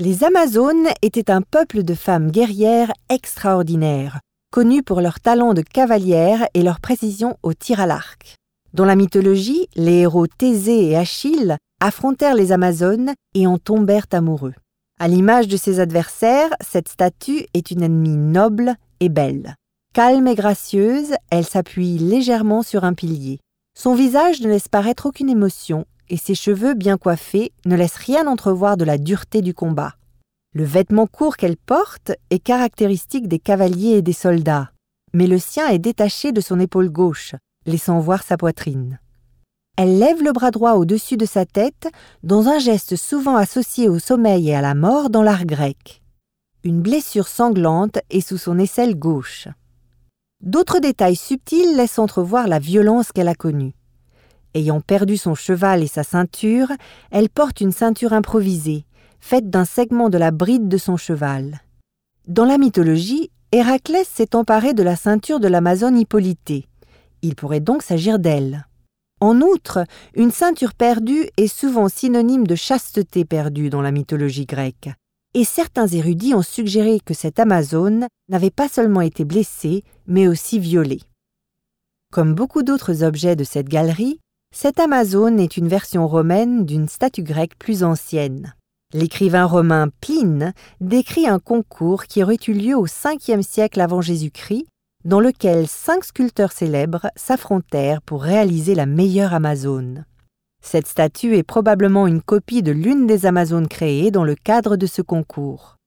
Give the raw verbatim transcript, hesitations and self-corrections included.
Les Amazones étaient un peuple de femmes guerrières extraordinaires, connues pour leur talent de cavalières et leur précision au tir à l'arc. Dans la mythologie, les héros Thésée et Achille affrontèrent les Amazones et en tombèrent amoureux. À l'image de ses adversaires, cette statue est une ennemie noble et belle. Calme et gracieuse, elle s'appuie légèrement sur un pilier. Son visage ne laisse paraître aucune émotion et ses cheveux bien coiffés ne laissent rien entrevoir de la dureté du combat. Le vêtement court qu'elle porte est caractéristique des cavaliers et des soldats, mais le sien est détaché de son épaule gauche, laissant voir sa poitrine. Elle lève le bras droit au-dessus de sa tête dans un geste souvent associé au sommeil et à la mort dans l'art grec. Une blessure sanglante est sous son aisselle gauche. D'autres détails subtils laissent entrevoir la violence qu'elle a connue. Ayant perdu son cheval et sa ceinture, elle porte une ceinture improvisée, faite d'un segment de la bride de son cheval. Dans la mythologie, Héraclès s'est emparé de la ceinture de l'Amazone Hippolytée. Il pourrait donc s'agir d'elle. En outre, une ceinture perdue est souvent synonyme de chasteté perdue dans la mythologie grecque. Et certains érudits ont suggéré que cette Amazone n'avait pas seulement été blessée, mais aussi violée. Comme beaucoup d'autres objets de cette galerie, cette Amazone est une version romaine d'une statue grecque plus ancienne. L'écrivain romain Pline décrit un concours qui aurait eu lieu au cinquième siècle avant Jésus-Christ, dans lequel cinq sculpteurs célèbres s'affrontèrent pour réaliser la meilleure Amazone. Cette statue est probablement une copie de l'une des Amazones créées dans le cadre de ce concours.